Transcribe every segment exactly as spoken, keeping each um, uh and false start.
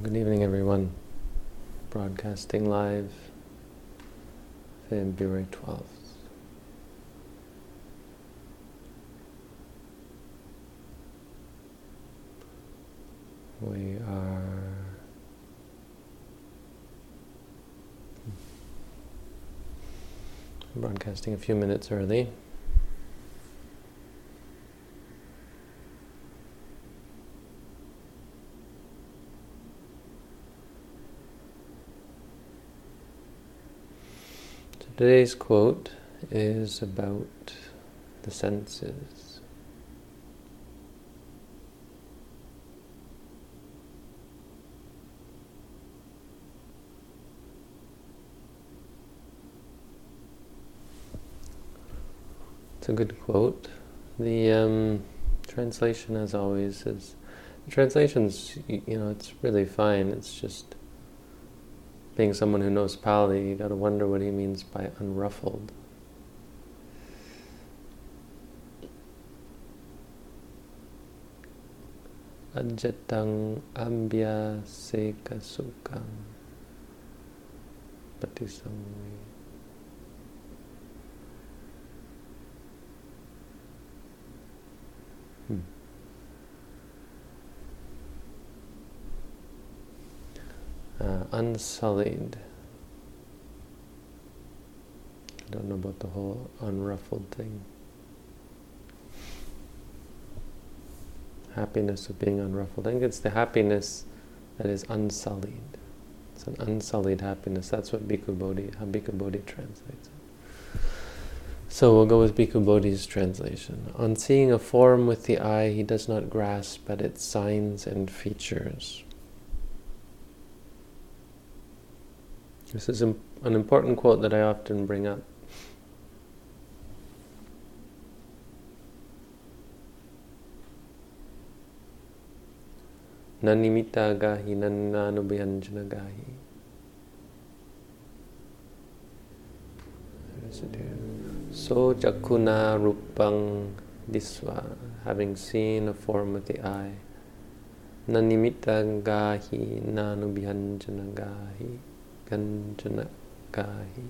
Good evening, everyone. Broadcasting live, February twelfth. We are broadcasting a few minutes early. Today's quote is about the senses. It's a good quote. The um, translation, as always, is the translation's, you know, it's really fine. It's just, being someone who knows Pali, you got to wonder what he means by unruffled. Ajatang ambya seka sukam patisamvi. Hmm. Uh, unsullied. I don't know about the whole unruffled thing. Happiness of being unruffled. I think it's the happiness that is unsullied. It's an unsullied happiness. That's what Bhikkhu Bodhi, how Bhikkhu Bodhi translates it. So we'll go with Bhikkhu Bodhi's translation. On seeing a form with the eye, he does not grasp at its signs and features. This is an important quote that I often bring up. Nanimita gahi nananubhyanjana gahi. So jakuna rupang disva, having seen a form with the eye. Nanimita gahi nanubhyanjana gahi. Ganjana gahi.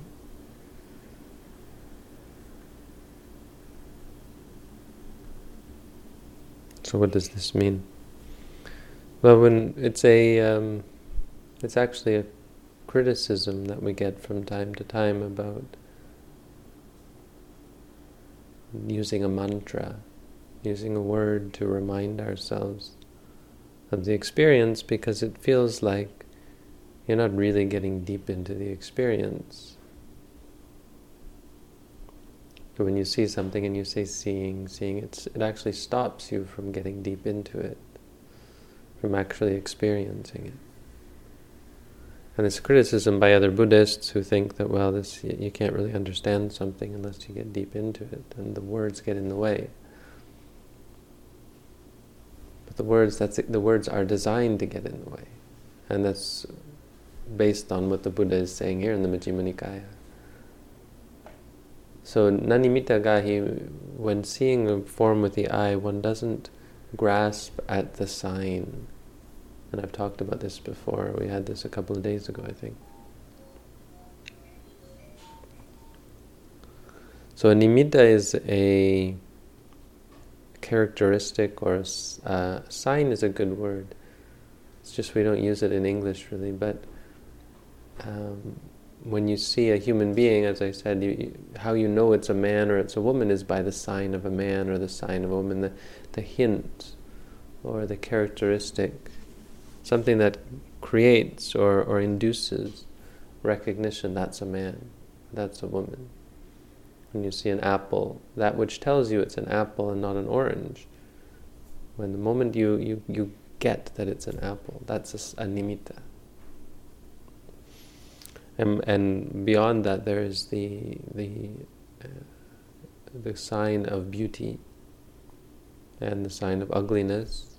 So what does this mean? Well, when it's a, um, it's actually a criticism that we get from time to time about using a mantra, using a word to remind ourselves of the experience, because it feels like you're not really getting deep into the experience. But when you see something and you say seeing, seeing, it's, it actually stops you from getting deep into it, from actually experiencing it. And it's a criticism by other Buddhists who think that, well, this you can't really understand something unless you get deep into it, and the words get in the way. But the words, that's the words are designed to get in the way. And that's based on what the Buddha is saying here in the Majjhima Nikaya. So, nanimita gahi, when seeing a form with the eye, one doesn't grasp at the sign. And I've talked about this before. We had this a couple of days ago, I think. So, a nimitta is a characteristic, or a uh, sign is a good word. It's just we don't use it in English really, but Um, when you see a human being, as I said, you, you, how you know it's a man or it's a woman is by the sign of a man or the sign of a woman, the, the hint or the characteristic, something that creates or, or induces recognition, that's a man, that's a woman. When you see an apple, that which tells you it's an apple and not an orange, when the moment you, you, you get that it's an apple, that's a, a nimitta. And, and beyond that, there is the the uh, the sign of beauty and the sign of ugliness,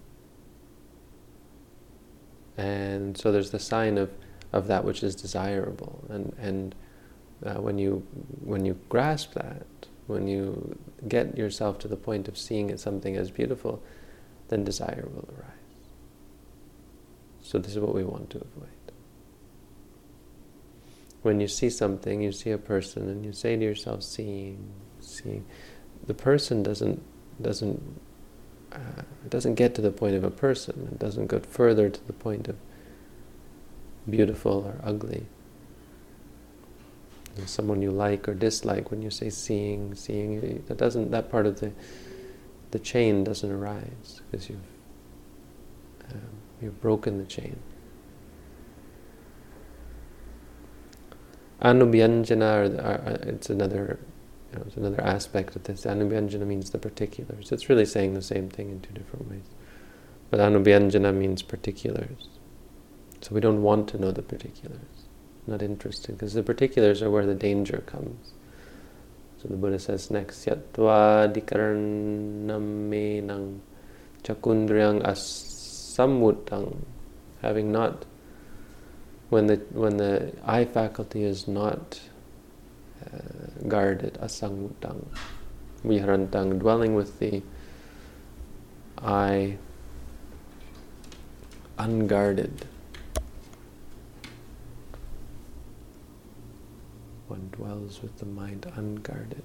and so there's the sign of, of that which is desirable. And and uh, when you when you grasp that, when you get yourself to the point of seeing it something as beautiful, then desire will arise. So this is what we want to avoid. When you see something, you see a person, and you say to yourself, seeing, seeing, the person doesn't doesn't uh, it doesn't get to the point of a person. It doesn't go further to the point of beautiful or ugly. And someone you like or dislike, when you say seeing, seeing, that doesn't that part of the the chain doesn't arise because you've um, you've broken the chain. Anubhyanjana, or, or, it's another, you know, it's another aspect of this. Anubhyanjana means the particulars. It's really saying the same thing in two different ways. But Anubhyanjana means particulars. So we don't want to know the particulars. Not interested, because the particulars are where the danger comes. So the Buddha says next, Yattva dikarnam menang chakundryang asamutang, having not, when the when the eye faculty is not uh, guarded, asangutang, viharantang, dwelling with the eye unguarded. One dwells with the mind unguarded.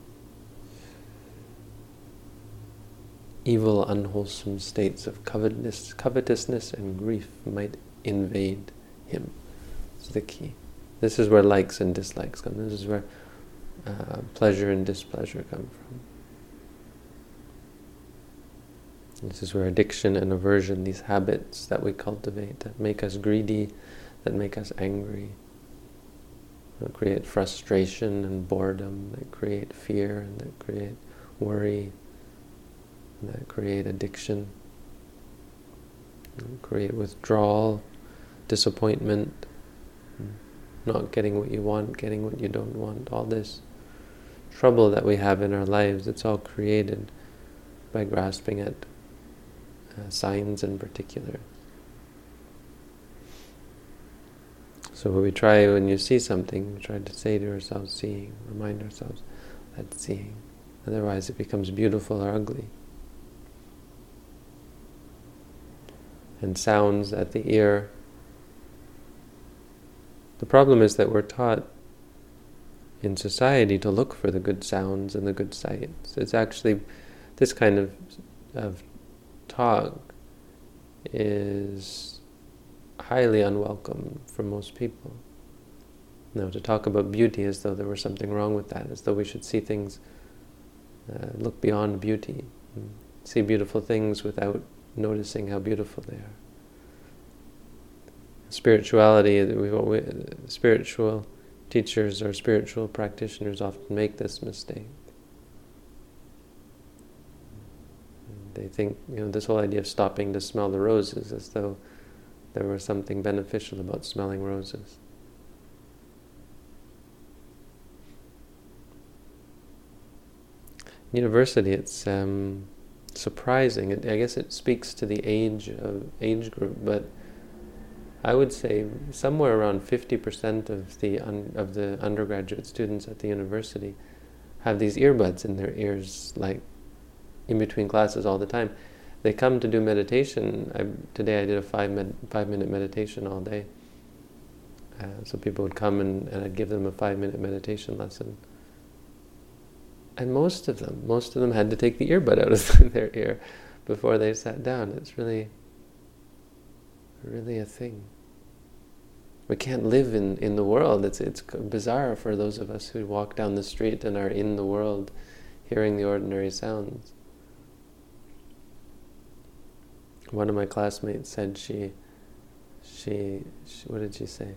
Evil, unwholesome states of covetousness, covetousness and grief might invade him. This is the key. This is where likes and dislikes come. This is where uh, pleasure and displeasure come from. This is where addiction and aversion, these habits that we cultivate, that make us greedy, that make us angry, that create frustration and boredom, that create fear, and that create worry, and that create addiction, and create withdrawal, disappointment, not getting what you want, getting what you don't want. All this trouble that we have in our lives, it's all created by grasping at uh, signs in particular. So when we try, when you see something, we try to say to ourselves, seeing, remind ourselves that seeing. Otherwise it becomes beautiful or ugly. And sounds at the ear. The problem is that we're taught in society to look for the good sounds and the good sights. It's actually, this kind of, of talk is highly unwelcome for most people. Now, to talk about beauty as though there was something wrong with that, as though we should see things, uh, look beyond beauty, see beautiful things without noticing how beautiful they are. Spirituality, we, we, spiritual teachers or spiritual practitioners often make this mistake. They think, you know, this whole idea of stopping to smell the roses as though there was something beneficial about smelling roses. University, it's um, surprising. It, I guess it speaks to the age of age group, but I would say somewhere around fifty percent of the un, of the undergraduate students at the university have these earbuds in their ears, like in between classes all the time. They come to do meditation. I, today I did a five med, five minute meditation all day. Uh, so people would come and, and I'd give them a five minute meditation lesson. And most of them, most of them had to take the earbud out of their ear before they sat down. It's really, really a thing. We can't live in, in the world. It's it's bizarre for those of us who walk down the street and are in the world, hearing the ordinary sounds. One of my classmates said she, she, she, what did she say?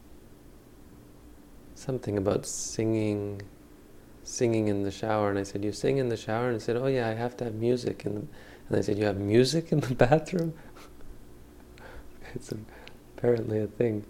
Something about singing, singing in the shower. And I said, you sing in the shower? And I said, oh yeah, I have to have music. In the, and I said, you have music in the bathroom? It's apparently a thing.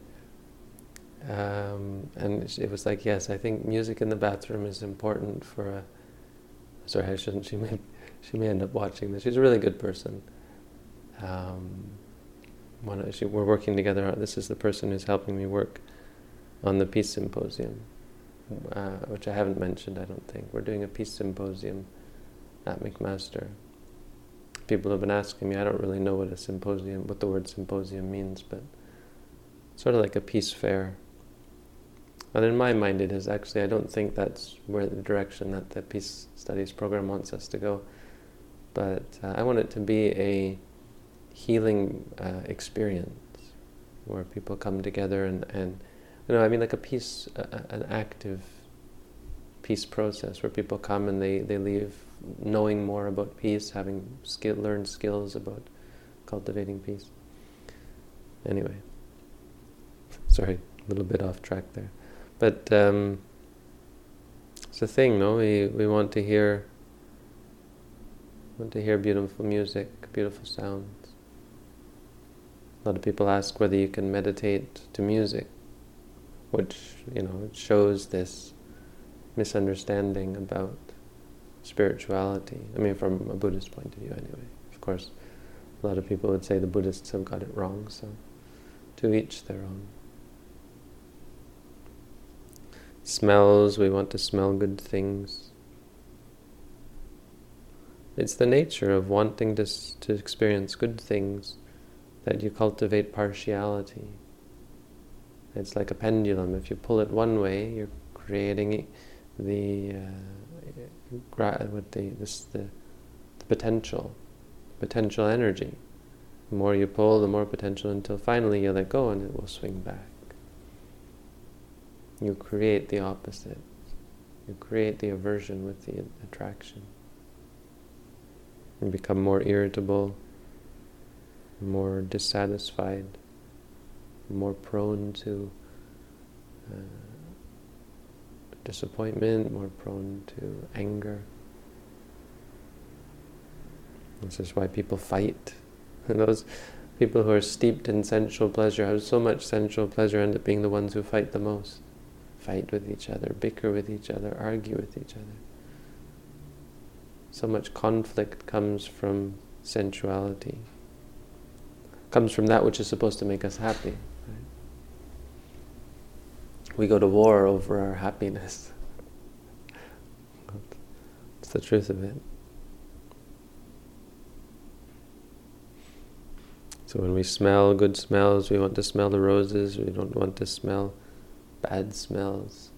Um, and it was like, yes, I think music in the bathroom is important for a... Sorry, I shouldn't. She may, she may end up watching this. She's a really good person. Um, one, she, we're working together. This is the person who's helping me work on the Peace Symposium, uh, which I haven't mentioned, I don't think. We're doing a Peace Symposium at McMaster. people have been asking me, I don't really know what a symposium, what the word symposium means, but sort of like a peace fair. And in my mind it is actually, I don't think that's where the direction that the Peace Studies program wants us to go. But uh, I want it to be a healing uh, experience where people come together and, and, you know, I mean like a peace, uh, an active peace process where people come and they, they leave knowing more about peace, having skill, learned skills about cultivating peace. Anyway, sorry, a little bit off track there. But um, it's a thing, no? We we want to hear, want to hear beautiful music, beautiful sounds. A lot of people ask whether you can meditate to music, which, you know, it shows this misunderstanding about spirituality. I mean, from a Buddhist point of view, anyway. Of course, a lot of people would say the Buddhists have got it wrong. So, to each their own. Smells, we want to smell good things. It's the nature of wanting to, to experience good things that you cultivate partiality. It's like a pendulum. If you pull it one way, you're creating the uh, gra- with the, this, the the potential, potential energy. The more you pull, the more potential, until finally you let go and it will swing back. You create the opposite. You create the aversion with the attraction. You become more irritable, more dissatisfied, more prone to uh, disappointment, more prone to anger. This is why people fight. And those people who are steeped in sensual pleasure, have so much sensual pleasure, end up being the ones who fight the most. Fight with each other, bicker with each other, argue with each other. So much conflict comes from sensuality. Comes from that which is supposed to make us happy. Right? We go to war over our happiness. It's the truth of it. So when we smell good smells, we want to smell the roses, we don't want to smell bad smells.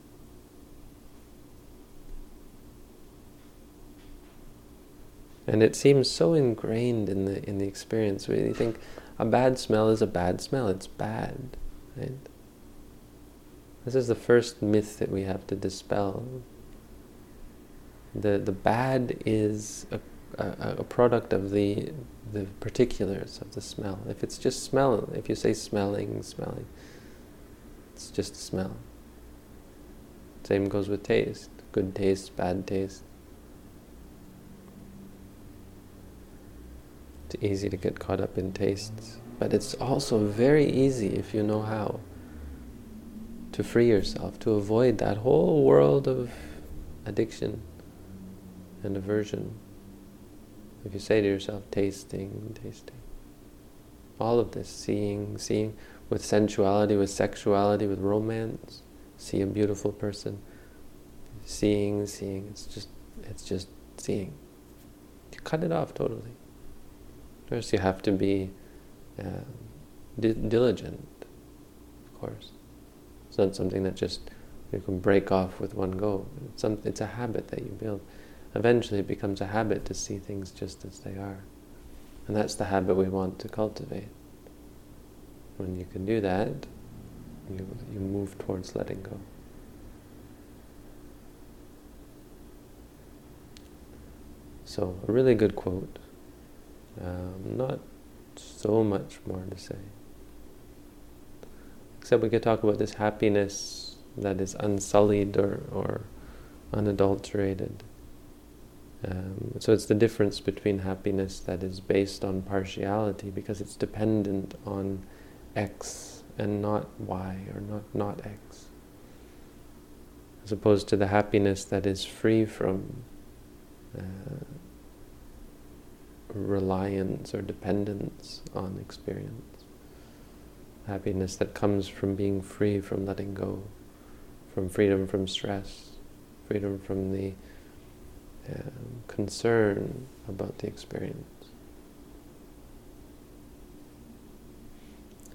And it seems so ingrained in the in the experience. We think a bad smell is a bad smell, it's bad, right? This is the first myth that we have to dispel. The the bad is a, a, a product of the the particulars of the smell. If it's just smell, if you say smelling, smelling, it's just a smell. Same goes with taste. Good taste, bad taste. It's easy to get caught up in tastes, but it's also very easy, if you know how, to free yourself, to avoid that whole world of addiction and aversion. If you say to yourself, tasting, tasting. All of this, seeing, seeing, with sensuality, with sexuality, with romance, see a beautiful person, seeing, seeing, it's just, it's just seeing. You cut it off totally. First you have to be uh, di- diligent, of course. It's not something that just you can break off with one go. It's, some, it's a habit that you build. Eventually it becomes a habit to see things just as they are. And that's the habit we want to cultivate. When you can do that, you, you move towards letting go. So, a really good quote. Um, not so much more to say. Except we could talk about this happiness that is unsullied or, or unadulterated. Um, so it's the difference between happiness that is based on partiality, because it's dependent on X and not Y, or not not X, as opposed to the happiness that is free from uh, reliance or dependence on experience. Happiness that comes from being free from letting go, from freedom from stress, freedom from the um, concern about the experience.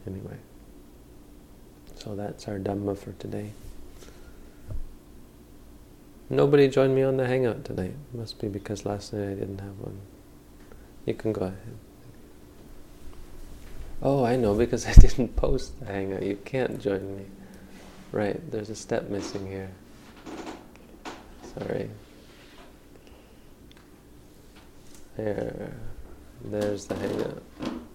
Anyway, so that's our Dhamma for today. Nobody joined me on the Hangout tonight. Must be because last night I didn't have one. You can go ahead. Oh, I know, because I didn't post the Hangout. You can't join me. Right, there's a step missing here. Sorry. There. There's the Hangout.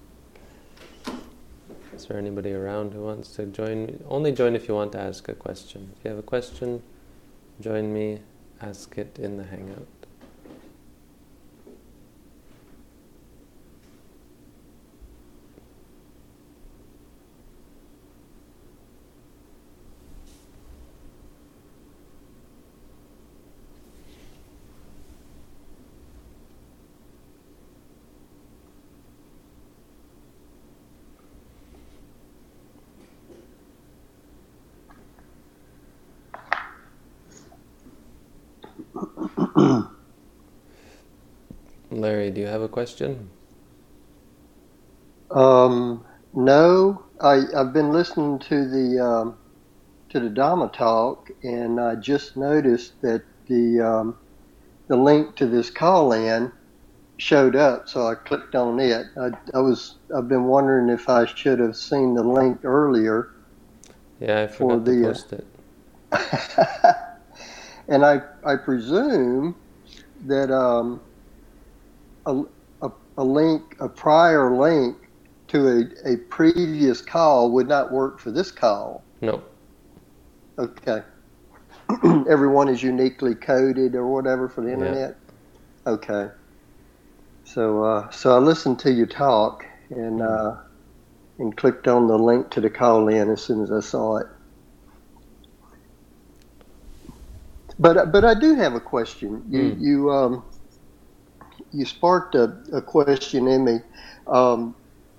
Is there anybody around who wants to join me? Only join if you want to ask a question. If you have a question, join me, ask it in the Hangout. Larry, do you have a question? Um, no, I, I've been listening to the um, to the Dhamma talk, and I just noticed that the um, the link to this call-in showed up, so I clicked on it. I, I was I've been wondering if I should have seen the link earlier. Yeah, I forgot the, to post it. And I I presume that um, a, a a link, a prior link to a, a previous call would not work for this call. No. Okay. Everyone is uniquely coded or whatever for the internet? Yeah. Okay. So uh, so I listened to you talk and uh, and clicked on the link to the call in as soon as I saw it. But but I do have a question. You mm. you um you sparked a, a question in me. Um,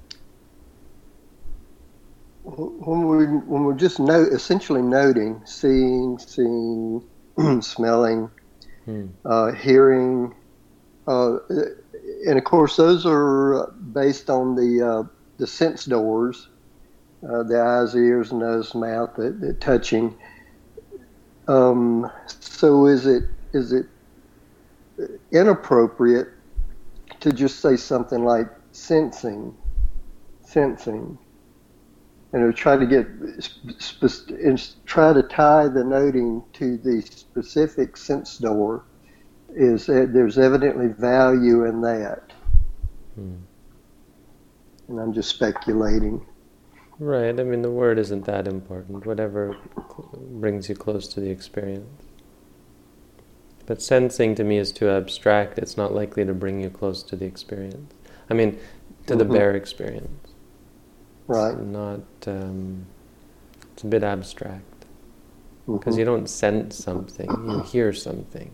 when we when we're just no, essentially noting, seeing, seeing, smelling, mm. uh, hearing, uh, and of course those are based on the uh, the sense doors, uh, the eyes, ears, nose, mouth, the, the touching. Um, so is it is it inappropriate to just say something like sensing, sensing, and to try to get spe- and try to tie the noting to the specific sense door? Is that there's evidently value in that, hmm. and I'm just speculating. Right. I mean, the word isn't that important. Whatever brings you close to the experience. But sensing to me is too abstract. It's not likely to bring you close to the experience. I mean, to the mm-hmm. bare experience. Right. It's not. Um, it's a bit abstract because mm-hmm. you don't sense something. You hear something.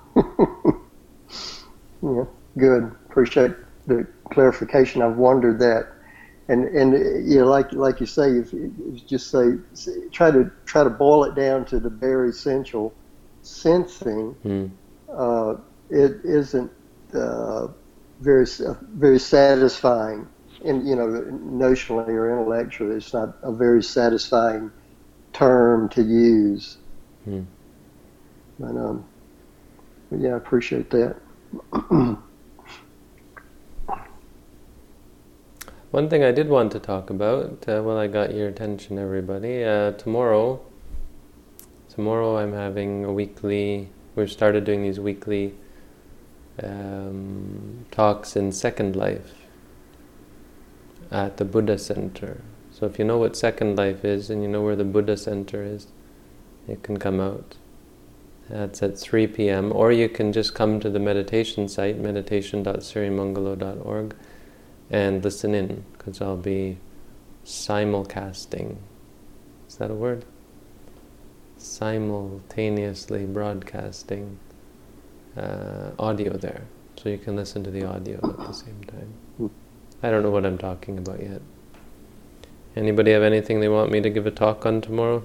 Yeah. Good. Appreciate the clarification. I've wondered that. And and you know, like like you say, if you just say try to try to boil it down to the bare essential, sensing, mm. uh, it isn't uh, very very satisfying. And you know, notionally or intellectually, it's not a very satisfying term to use. Mm. But um, but yeah, I appreciate that. One thing I did want to talk about, uh, well, I got your attention, everybody. Uh, tomorrow, tomorrow I'm having a weekly, we've started doing these weekly um, talks in Second Life at the Buddha Center. So if you know what Second Life is and you know where the Buddha Center is, you can come out. That's at three p.m. Or you can just come to the meditation site, meditation dot sirimangalo dot org, and listen in, because I'll be simulcasting. Is that a word? Simultaneously broadcasting uh, audio there. So you can listen to the audio at the same time. I don't know what I'm talking about yet. Anybody have anything they want me to give a talk on tomorrow?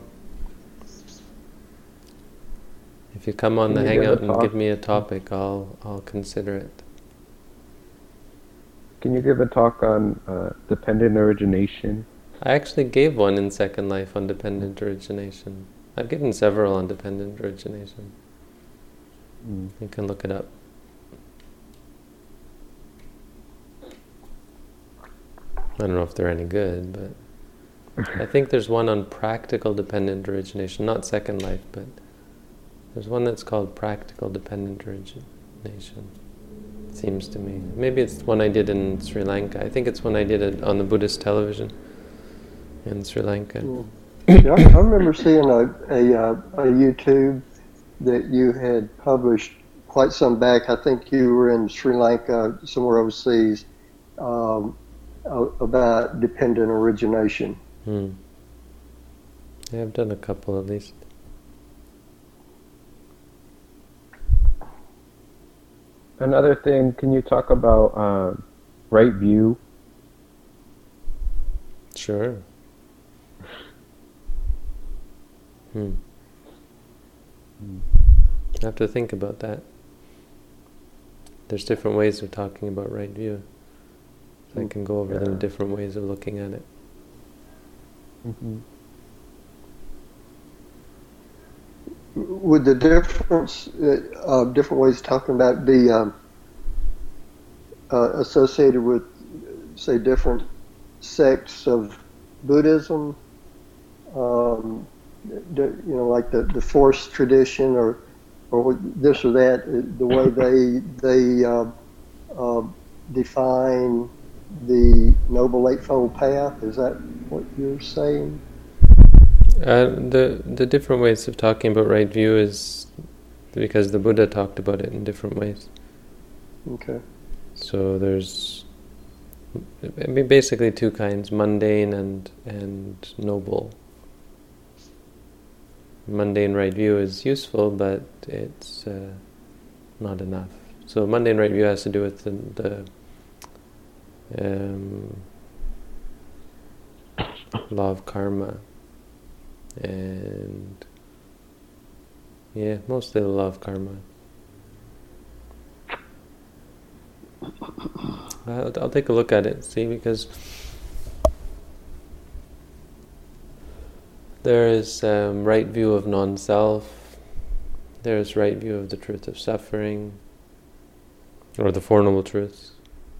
If you come on the Hangout and give me a topic, I'll I'll consider it. Can you give a talk on uh, dependent origination I actually gave one in Second Life on dependent origination. I've given several on dependent origination. Mm. You can look it up. I don't know if they're any good, but I think there's one on practical dependent origination, not Second Life, but there's one that's called practical dependent origination. It seems to me. Maybe it's one I did in Sri Lanka. I think it's one I did it on the Buddhist television in Sri Lanka. Mm. Yeah, I remember seeing a, a, uh, a YouTube that you had published quite some back. I think you were in Sri Lanka, somewhere overseas, um, about dependent origination. Hmm. Yeah, I've done a couple at least. Another thing, can you talk about uh, right view? Sure. Hmm. Hmm. I have to think about that. There's different ways of talking about right view. So I can go over yeah. them, different ways of looking at it. Mm-hmm. Would the difference, uh, uh, different ways of talking about be um, uh, associated with, say, different sects of Buddhism? Um, the, you know, like the, the Force tradition, or or this or that, the way they they uh, uh, define the Noble Eightfold Path. Is that what you're saying? Uh, the the different ways of talking about right view is because the Buddha talked about it in different ways. Okay. So there's, I mean, basically two kinds: mundane and and noble. Mundane right view is useful, but it's uh, not enough. So mundane right view has to do with the, the um, law of karma, and yeah, mostly the law of karma. I'll, I'll take a look at it, see, because there is um, right view of non-self, there is right view of the truth of suffering, or the Four Noble Truths.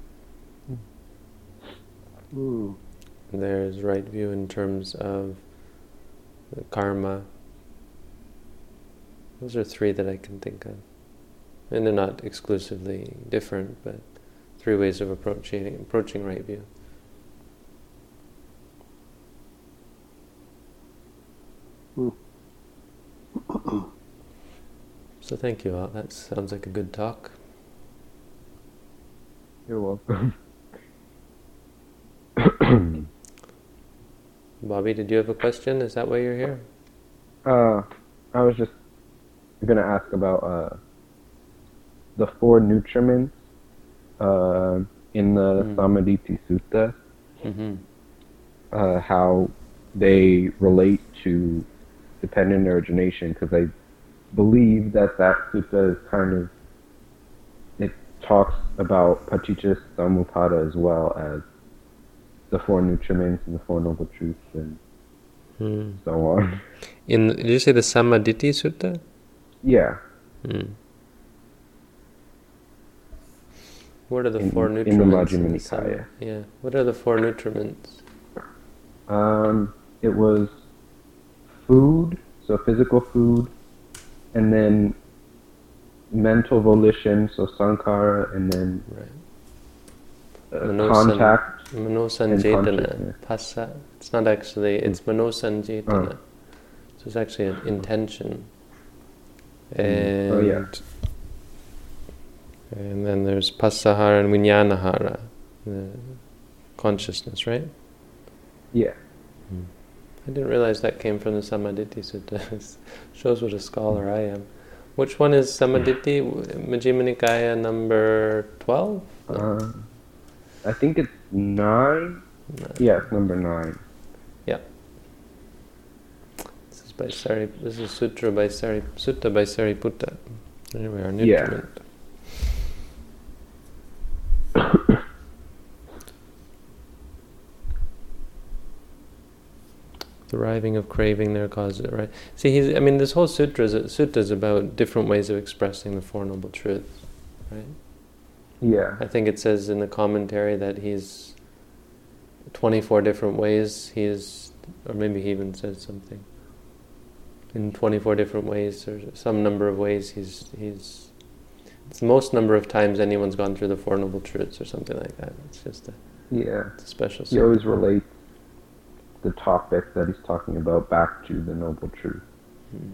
Mm. There is right view in terms of the karma. Those are three that I can think of. And they're not exclusively different, but three ways of approaching approaching right view. Mm. So thank you all. That sounds like a good talk. You're welcome. Bobby, did you have a question? Is that why you're here? Uh, I was just gonna ask about uh, the four nutriments uh, in the mm. Samaditi Sutta. Mm-hmm. Uh, how they relate to dependent origination, because I believe that that sutta is kind of, it talks about Paticca Samuppada as well as the four nutriments and the four noble truths and hmm. so on. In did you say the Samaditi Sutta? Yeah. Hmm. What are the in, four nutriments? In the Majjhima Nikaya. Yeah. What are the four nutriments? Um, it was food, so physical food, and then mental volition, so sankhara, and then right. uh, Manosan, contact Manosanjetana, Phassa. It's not actually, it's Manosanjetana. Uh. So it's actually an intention. Mm. And, oh, yeah. and then there's Passahara and Vijnanahara, the consciousness, right? Yeah. Hmm. I didn't realize that came from the Samaditi Sutta. It shows what a scholar I am. Which one is Samaditi? Majjhima Nikaya number twelve? No. Uh, I think it's nine. No. Yeah, it's number nine. Yeah. This is by Sari. This is Sutra by Sari. Sutta by Sariputta. Anyway, our nutriment. Yeah. thriving of craving there causes it, right? See, he's, I mean, this whole sutra is, sutta is about different ways of expressing the Four Noble Truths, right? Yeah. I think it says in the commentary that he's twenty-four different ways he's, or maybe he even says something. In twenty-four different ways, or some number of ways he's, he's it's the most number of times anyone's gone through the Four Noble Truths or something like that. It's just a, yeah. it's a special He always relates the topic that he's talking about back to the Noble Truth. Hmm.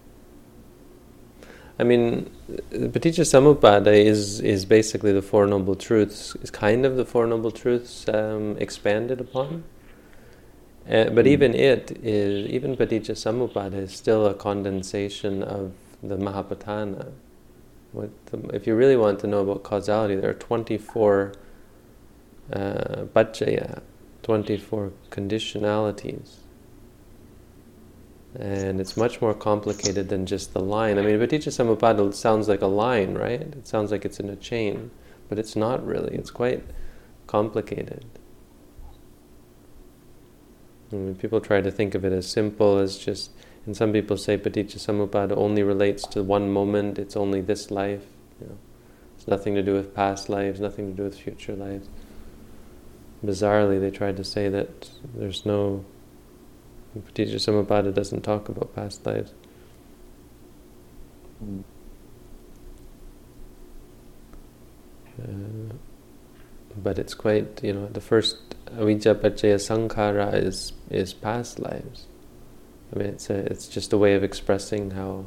I mean, Paticca Samuppada is is basically the Four Noble Truths, is kind of the Four Noble Truths um, expanded upon. Uh, but mm. even it is, even Paticca Samuppada is still a condensation of the Mahapatthana. What the, if you really want to know about causality, there are twenty-four uh, paccaya, twenty-four conditionalities. And it's much more complicated than just the line. I mean, Paticca Samuppada sounds like a line, right? It sounds like it's in a chain, but it's not really. It's quite complicated. I mean, people try to think of it as simple as just, and some people say Paticca Samuppada only relates to one moment, it's only this life. You know, it's nothing to do with past lives, nothing to do with future lives. Bizarrely, they tried to say that there's no... Paticca Samuppada doesn't talk about past lives. Mm. Uh, but it's quite, you know, the first avijja paccaya sankhara is is past lives. I mean, it's a, it's just a way of expressing how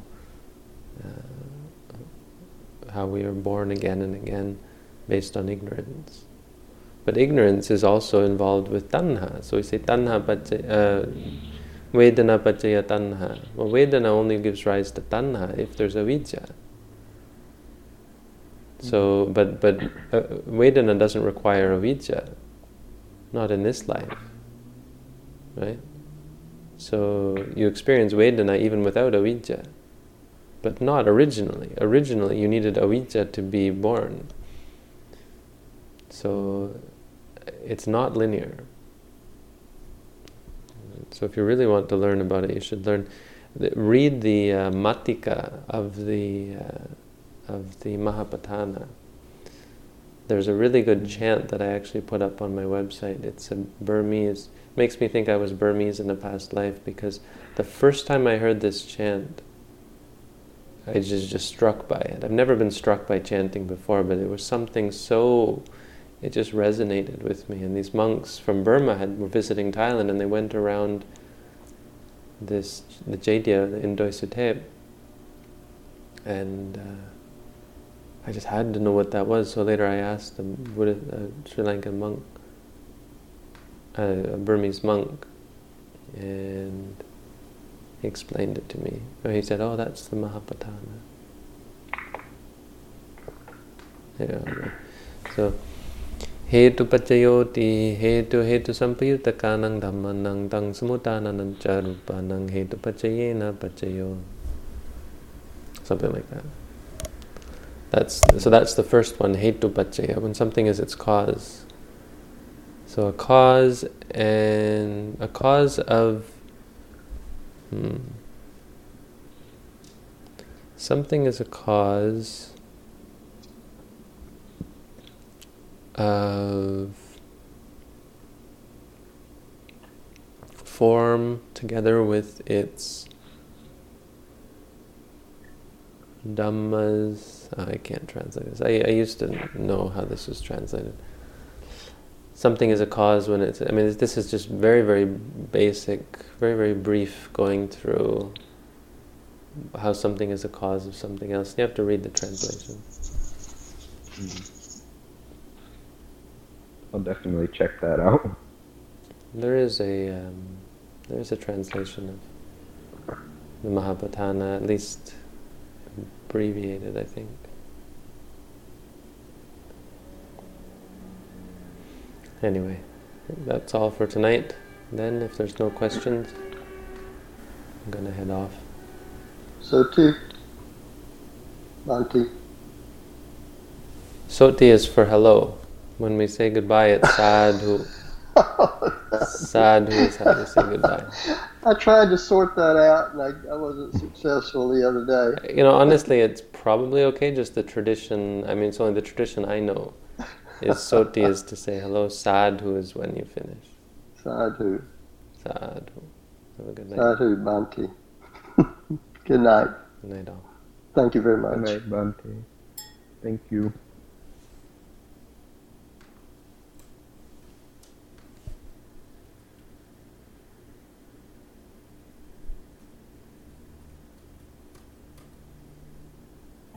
uh, how we are born again and again based on ignorance. But ignorance is also involved with tanha. So we say tanha paccaya, uh, vedana paccaya tanha. Well, vedana only gives rise to tanha if there's avijja. So, but but uh, vedana doesn't require avijja, not in this life, right? So you experience vedana even without avijja, but not originally. Originally, you needed avijja to be born. So it's not linear. So if you really want to learn about it, you should learn, read the uh, Matika of the uh, of the Mahapatthana. There's a really good chant that I actually put up on my website. It's a Burmese. Makes me think I was Burmese in a past life, because the first time I heard this chant, I was just, just struck by it. I've never been struck by chanting before, but it was something so... It just resonated with me. And these monks from Burma had were visiting Thailand, and they went around this the Jaitia in Doi Suthep, and uh, I just had to know what that was. So later I asked a, Buddhist, a Sri Lankan monk, a, a Burmese monk, and he explained it to me. Or he said, "Oh, that's the Mahapatthana." Yeah. So. Hetu paccayoti hetu hetu sampayutakanang dhammanang tang samutananang charupanang hetu paccayena paccayo. Something like that. That's so that's the first one, hetu paccaya, when something is its cause. So a cause and a cause of hmm, something is a cause of form together with its dhammas. Oh, I can't translate this. I, I used to know how this was translated. Something is a cause when it's... I mean, this is just very, very basic, very, very brief going through how something is a cause of something else. You have to read the translation. Mm-hmm. I'll definitely check that out. There is a um, there is a translation of the Mahapatthana, at least abbreviated, I think. Anyway, that's all for tonight. Then, if there's no questions, I'm going to head off. Soti. Bhante. Soti is for hello. When we say goodbye, it's sadhu. Sadhu is how you say goodbye. I tried to sort that out, and I, I wasn't successful the other day. You know, honestly, it's probably okay. Just the tradition. I mean, it's only the tradition I know. Is soti is to say hello. Sadhu is when you finish. Sadhu. Sadhu. Have a good night. Sadhu, Bhante. Good night. Good night, all. Thank you very much. Good night, Bhante. Thank you.